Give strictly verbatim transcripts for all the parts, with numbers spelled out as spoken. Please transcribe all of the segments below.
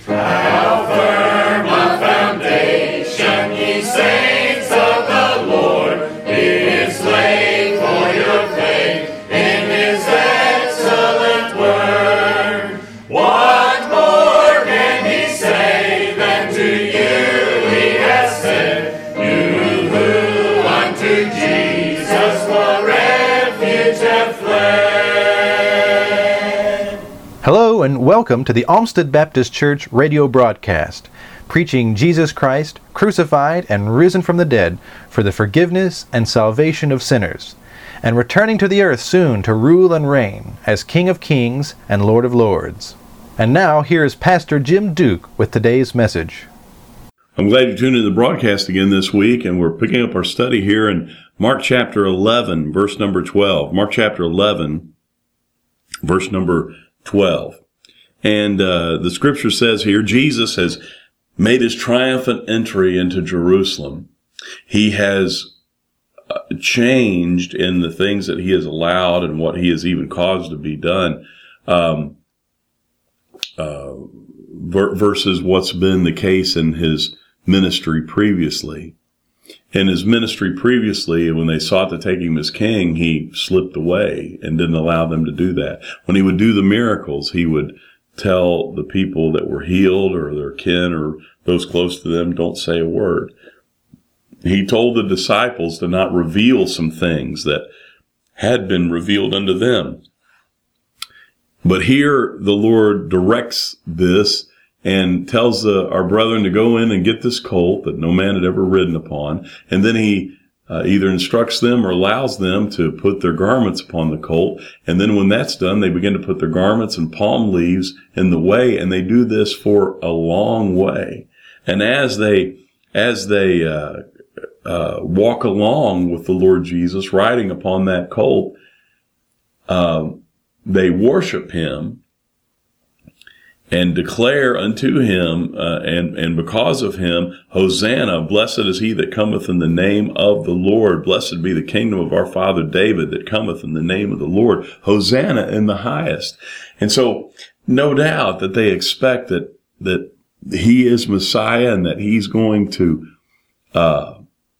How firm a foundation, ye saints of the Lord, is laid for your faith in his excellent word. What more can he say than to you he has said, you who unto Jesus for refuge have fled? Hello and welcome to the Olmsted Baptist Church radio broadcast, preaching Jesus Christ, crucified and risen from the dead for the forgiveness and salvation of sinners, and returning to the earth soon to rule and reign as King of Kings and Lord of Lords. And now here is Pastor Jim Duke with today's message. I'm glad you tuned in to the broadcast again this week, and we're picking up our study here in Mark chapter eleven, verse number twelve. Mark chapter eleven, verse number twelve. And uh, the scripture says here, Jesus has made his triumphant entry into Jerusalem. He has uh, changed in the things that he has allowed and what he has even caused to be done um, uh, versus what's been the case in his ministry previously. In his ministry previously, when they sought to take him as king, he slipped away and didn't allow them to do that. When he would do the miracles, he would tell the people that were healed or their kin or those close to them, don't say a word. He told the disciples to not reveal some things that had been revealed unto them. But here the Lord directs this and tells the, our brethren to go in and get this colt that no man had ever ridden upon. And then he uh, either instructs them or allows them to put their garments upon the colt. And then when that's done, they begin to put their garments and palm leaves in the way. And they do this for a long way. And as they, as they uh, uh, walk along with the Lord Jesus riding upon that colt, uh, they worship him and declare unto him, uh, and, and because of him, Hosanna, blessed is he that cometh in the name of the Lord. Blessed be the kingdom of our father David that cometh in the name of the Lord. Hosanna in the highest. And so, no doubt that they expect that, that he is Messiah and that he's going to, uh,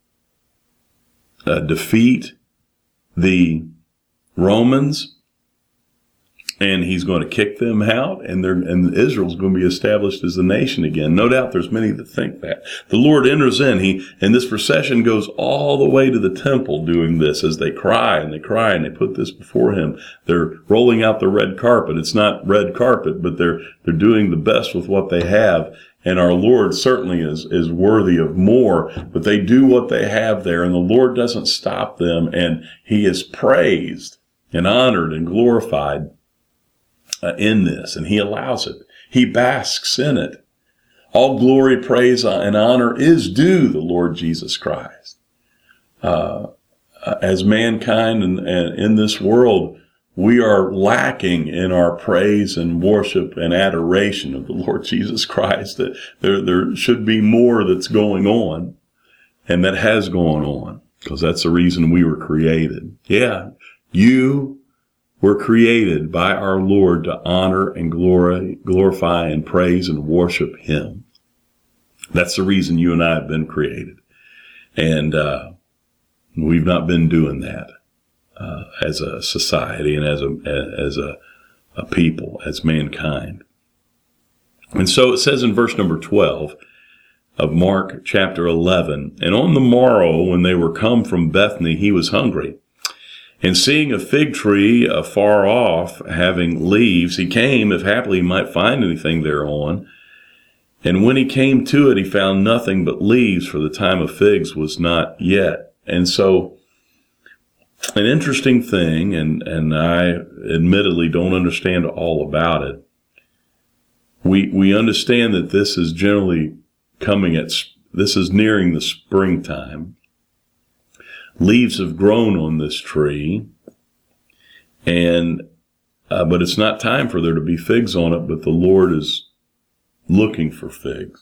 uh defeat the Romans. And he's going to kick them out, and they're, and Israel's going to be established as a nation again. No doubt there's many that think that. The Lord enters in, he, and this procession goes all the way to the temple doing this as they cry and they cry and they put this before him. They're rolling out the red carpet. It's not red carpet, but they're, they're doing the best with what they have. And our Lord certainly is, is worthy of more, but they do what they have there, and the Lord doesn't stop them, and he is praised and honored and glorified Uh, in this, and he allows it. He basks in it. All glory, praise, and honor is due the Lord Jesus Christ. Uh, as mankind and, and in this world, we are lacking in our praise and worship and adoration of the Lord Jesus Christ. That there, there should be more that's going on, and that has gone on, because that's the reason we were created. Yeah, you were created by our Lord to honor and glory, glorify and praise and worship him. That's the reason you and I have been created. And uh, we've not been doing that uh, as a society and as a as a, a people, as mankind. And so it says in verse number twelve of Mark chapter eleven, and on the morrow when they were come from Bethany, he was hungry. And seeing a fig tree afar off, having leaves, he came, if haply he might find anything thereon. And when he came to it, he found nothing but leaves, for the time of figs was not yet. And so, an interesting thing, and, and I admittedly don't understand all about it. We, we understand that this is generally coming at, this is nearing the springtime. Leaves have grown on this tree, and uh, but it's not time for there to be figs on it, but the Lord is looking for figs.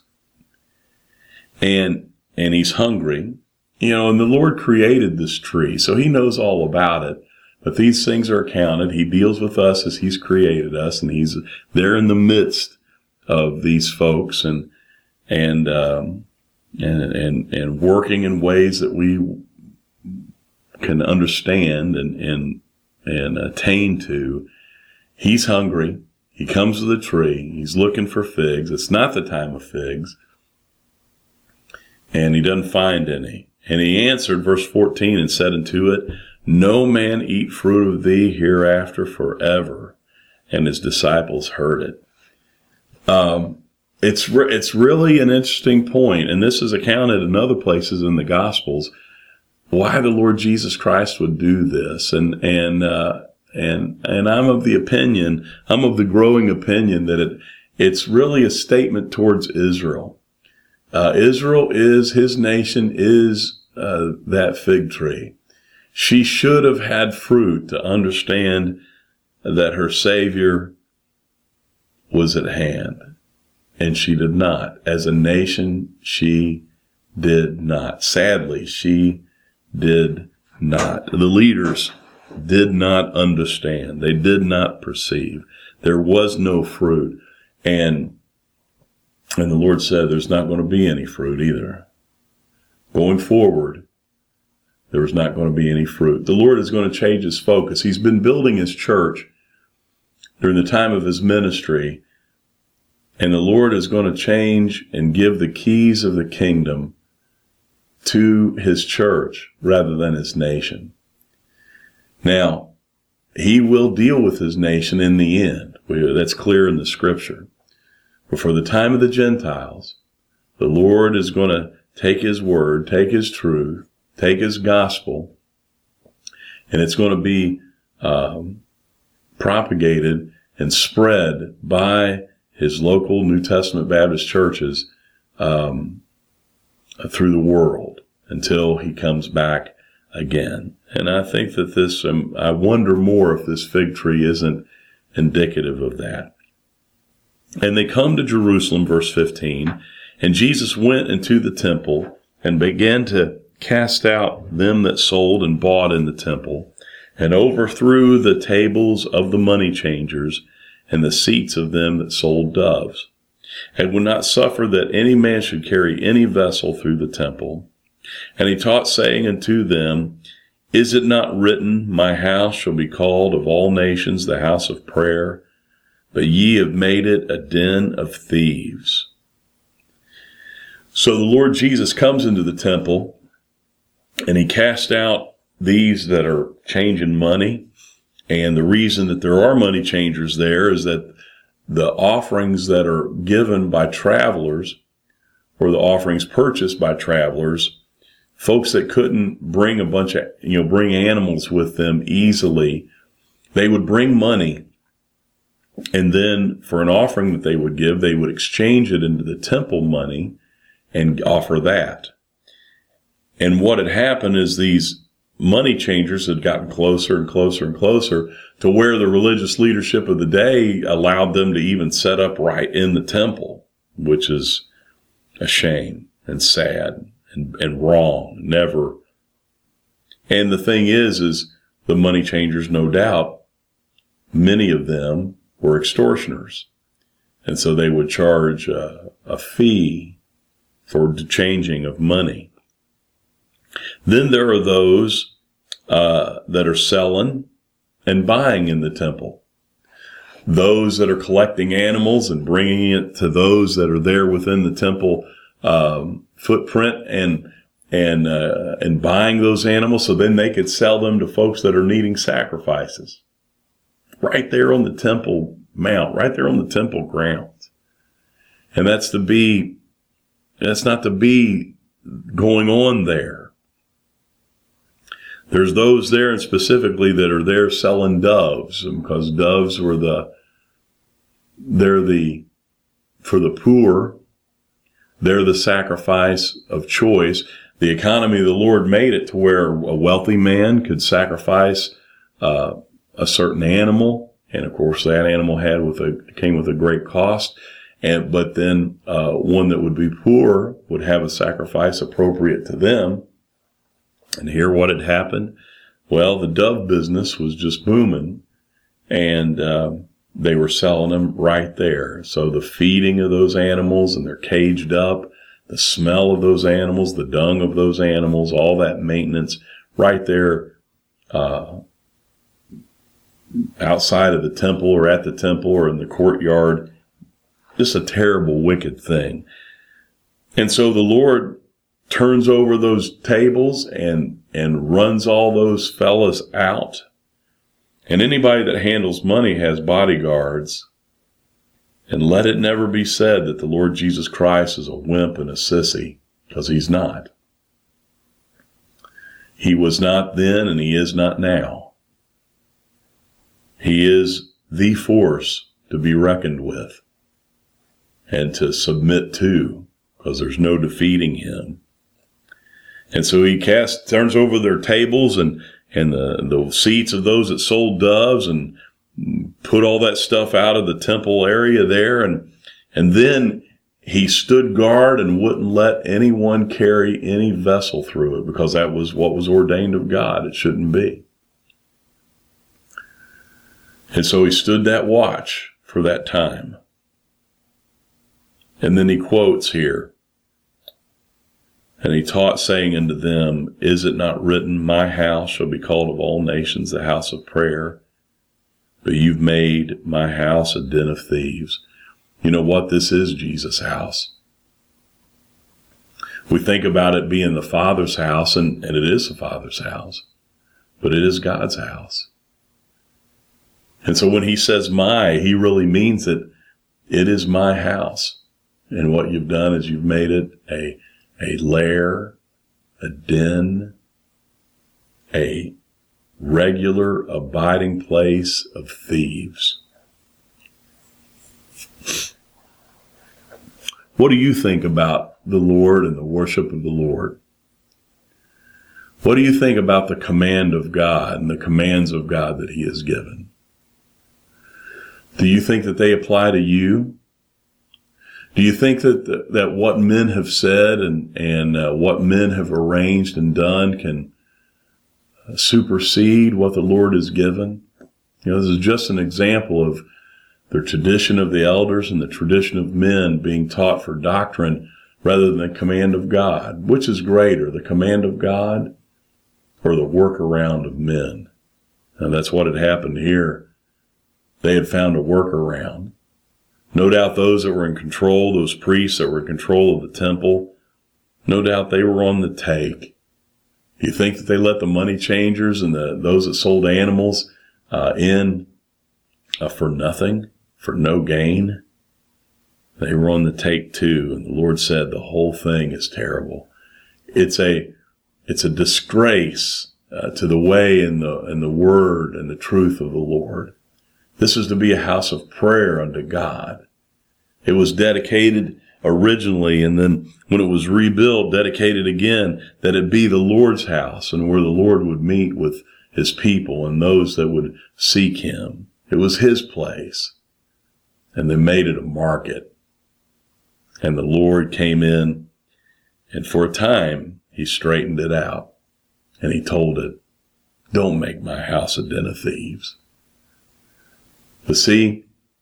And and he's hungry. You know, and the Lord created this tree, so he knows all about it. But these things are accounted. He deals with us as he's created us, and he's there in the midst of these folks and and um, and and and working in ways that we can understand and and and attain to. He's hungry. He comes to the tree. He's looking for figs. It's not the time of figs. And he doesn't find any. And he answered, verse fourteen, and said unto it, No man eat fruit of thee hereafter forever. And his disciples heard it. Um, it's re- it's really an interesting point, and this is accounted in other places in the Gospels, why the Lord Jesus Christ would do this. And and uh, and and I'm of the opinion, I'm of the growing opinion that it it's really a statement towards Israel. Uh, Israel is, his nation is uh, that fig tree. She should have had fruit to understand that her Savior was at hand. And she did not. As a nation, she did not. Sadly, she did not. The leaders did not understand. They did not perceive. There was no fruit. And And the Lord said there's not going to be any fruit either. Going forward, there's not going to be any fruit. The Lord is going to change his focus. He's been building his church during the time of his ministry, and the Lord is going to change and give the keys of the kingdom to his church rather than his nation. Now, he will deal with his nation in the end. That's clear in the scripture. But for the time of the Gentiles, the Lord is going to take his word, take his truth, take his gospel, and it's going to be um, propagated and spread by his local New Testament Baptist churches um, through the world until he comes back again. And I think that this, um, I wonder more if this fig tree isn't indicative of that. And they come to Jerusalem, verse fifteen, and Jesus went into the temple and began to cast out them that sold and bought in the temple, and overthrew the tables of the money changers and the seats of them that sold doves, and would not suffer that any man should carry any vessel through the temple. And he taught, saying unto them, Is it not written, My house shall be called of all nations the house of prayer? But ye have made it a den of thieves. So the Lord Jesus comes into the temple, and he casts out these that are changing money. And the reason that there are money changers there is that the offerings that are given by travelers, or the offerings purchased by travelers, folks that couldn't bring a bunch of, you know, bring animals with them easily, they would bring money. And then for an offering that they would give, they would exchange it into the temple money and offer that. And what had happened is these money changers had gotten closer and closer and closer to where the religious leadership of the day allowed them to even set up right in the temple, which is a shame and sad and, and wrong. Never. And the thing is, is the money changers, no doubt, many of them were extortioners. And so they would charge a, a fee for the changing of money. Then there are those uh, that are selling and buying in the temple. Those that are collecting animals and bringing it to those that are there within the temple um, footprint and and uh, and buying those animals so then they could sell them to folks that are needing sacrifices. Right there on the temple mount, right there on the temple grounds. And that's to be, that's not to be going on there. There's those there and specifically that are there selling doves, because doves were the, they're the, for the poor, they're the sacrifice of choice. The economy of the Lord made it to where a wealthy man could sacrifice uh a certain animal, and of course that animal had with a came with a great cost. And but then uh, one that would be poor would have a sacrifice appropriate to them. And here, what had happened? Well, the dove business was just booming, and uh, they were selling them right there. So the feeding of those animals, and they're caged up, the smell of those animals, the dung of those animals, all that maintenance right there uh, outside of the temple or at the temple or in the courtyard. Just a terrible, wicked thing. And so the Lord turns over those tables and, and runs all those fellas out. And anybody that handles money has bodyguards. And let it never be said that the Lord Jesus Christ is a wimp and a sissy, because he's not. He was not then, and he is not now. He is the force to be reckoned with and to submit to, because there's no defeating him. And so he casts, turns over their tables and, and the, the seats of those that sold doves, and put all that stuff out of the temple area there. And, and then he stood guard and wouldn't let anyone carry any vessel through it, because that was what was ordained of God. It shouldn't be. And so he stood that watch for that time. And then he quotes here, and he taught, saying unto them, Is it not written, My house shall be called of all nations the house of prayer? But you've made my house a den of thieves. You know what? This is Jesus' house. We think about it being the Father's house, and, and it is the Father's house, but it is God's house. And so when he says my, he really means that it is my house. And what you've done is you've made it a a lair, a den, a regular abiding place of thieves. What do you think about the Lord and the worship of the Lord? What do you think about the command of God and the commands of God that he has given? Do you think that they apply to you? Do you think that that what men have said and, and uh, what men have arranged and done can supersede what the Lord has given? You know, this is just an example of the tradition of the elders and the tradition of men being taught for doctrine rather than the command of God. Which is greater, the command of God or the workaround of men? And that's what had happened here. They had found a workaround. No doubt those that were in control, those priests that were in control of the temple, no doubt they were on the take. You think that they let the money changers and the, those that sold animals uh, in uh, for nothing, for no gain? They were on the take too, and the Lord said the whole thing is terrible. It's a it's a disgrace uh, to the way and the and the word and the truth of the Lord. This is to be a house of prayer unto God. It was dedicated originally, and then when it was rebuilt, dedicated again, that it be the Lord's house and where the Lord would meet with his people and those that would seek him. It was his place. And they made it a market. And the Lord came in, and for a time, he straightened it out. And he told it, don't make my house a den of thieves. But see,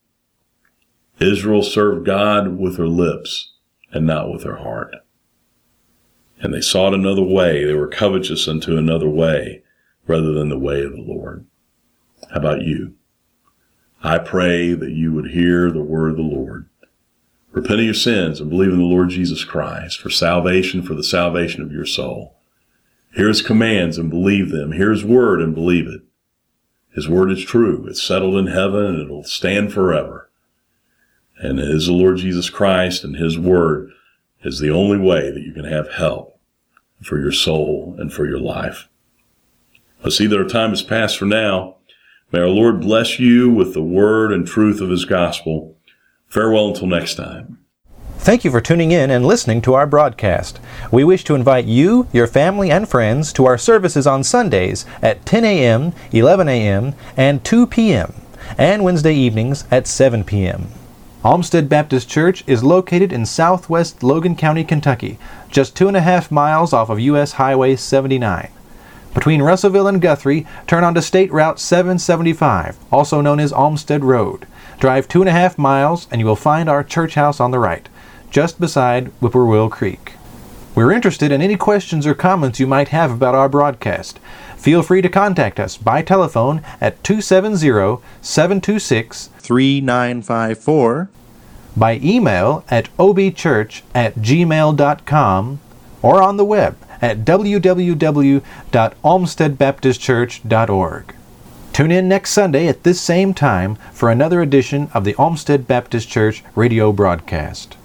Israel served God with her lips and not with her heart. And they sought another way. They were covetous unto another way rather than the way of the Lord. How about you? I pray that you would hear the word of the Lord. Repent of your sins and believe in the Lord Jesus Christ for salvation, for the salvation of your soul. Hear his commands and believe them. Hear his word and believe it. His word is true. It's settled in heaven and it'll stand forever. And it is the Lord Jesus Christ, and his word is the only way that you can have help for your soul and for your life. But see that our time is past for now. May our Lord bless you with the word and truth of his gospel. Farewell until next time. Thank you for tuning in and listening to our broadcast. We wish to invite you, your family, and friends to our services on Sundays at ten a.m., eleven a.m., and two p.m., and Wednesday evenings at seven p.m. Olmsted Baptist Church is located in southwest Logan County, Kentucky, just two and a half miles off of U S Highway seventy-nine. Between Russellville and Guthrie, turn onto State Route seven seventy-five, also known as Olmsted Road. Drive two and a half miles and you will find our church house on the right, just beside Whippoorwill Creek. We're interested in any questions or comments you might have about our broadcast. Feel free to contact us by telephone at two seven zero, seven two six, three nine five four, by email at obchurch at gmail dot com, or on the web at w w w dot olmsted baptist church dot org. Tune in next Sunday at this same time for another edition of the Olmsted Baptist Church radio broadcast.